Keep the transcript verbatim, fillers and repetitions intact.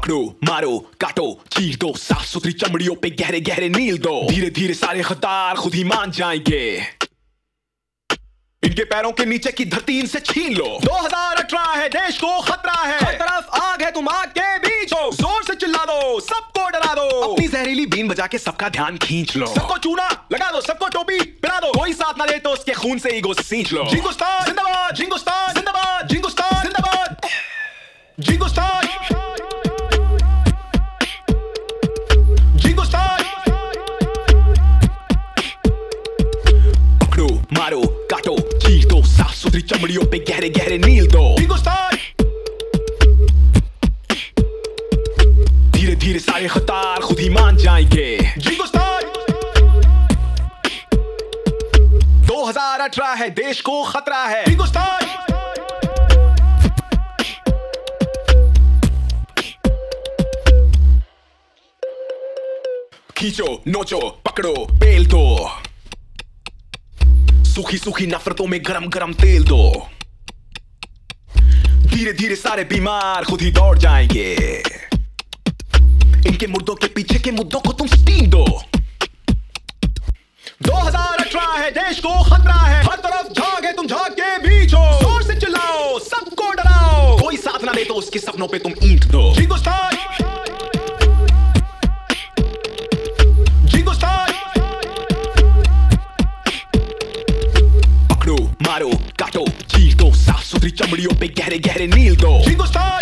पकड़ो मारो काटो चीर दो, साफ सुथरी चमड़ियों पे गहरे गहरे नील दो। धीरे धीरे सारे खतार खुद ही मान जाएंगे, इनके पैरों के नीचे की धरती इनसे छीन लो। दो हज़ार अठारह है, देश को खतरा है, हर तरफ आग है, तुम आग के बीच हो। जोर से चिल्ला दो, सबको डरा दो, अपनी जहरीली बीन बजा के सबका ध्यान खींच लो। सबको चूना लगा दो, सबको टोपी पहना दो, कोई साथ ना दे तो उसके खून से ईगो सींच लो। जिंगुस्तान जिंदाबाद, जिंगुस्तान जिंदाबाद, जिंगुस्तान जिंदाबाद, जिंगुस्तान जिंगुस्तान। पकड़ो मारो काटो चीर दो, साफ सुथरी चमड़ियों पे गहरे गहरे नील दो। हिंदुस्तान धीरे धीरे सारे खतार खुद ही मान जाएंगे। हिंदुस्तान दो हज़ार अठारह है, देश को खतरा है। हिंदुस्तान खींचो नोचो पकड़ो पेल दो, सूखी सूखी नफरतों में गरम गरम तेल दो। धीरे धीरे सारे बीमार खुद ही दौड़ जाएंगे, इनके मुर्दों के पीछे के मुद्दों को तुम स्टीम दो। दो हज़ार अठारह है, देश को खतरा है, हर तरफ झाग है, तुम झाग के बीच हो। जोर से चिल्लाओ, सबको डराओ, कोई साथ ना दे तो उसके सपनों पे तुम ईंट दो। हिंदुस्तान हिंदुस्तान पकड़ो मारो काटो चीर दो, साफ सुथरी चमड़ियों पे गहरे गहरे नील दो। हिंदुस्तान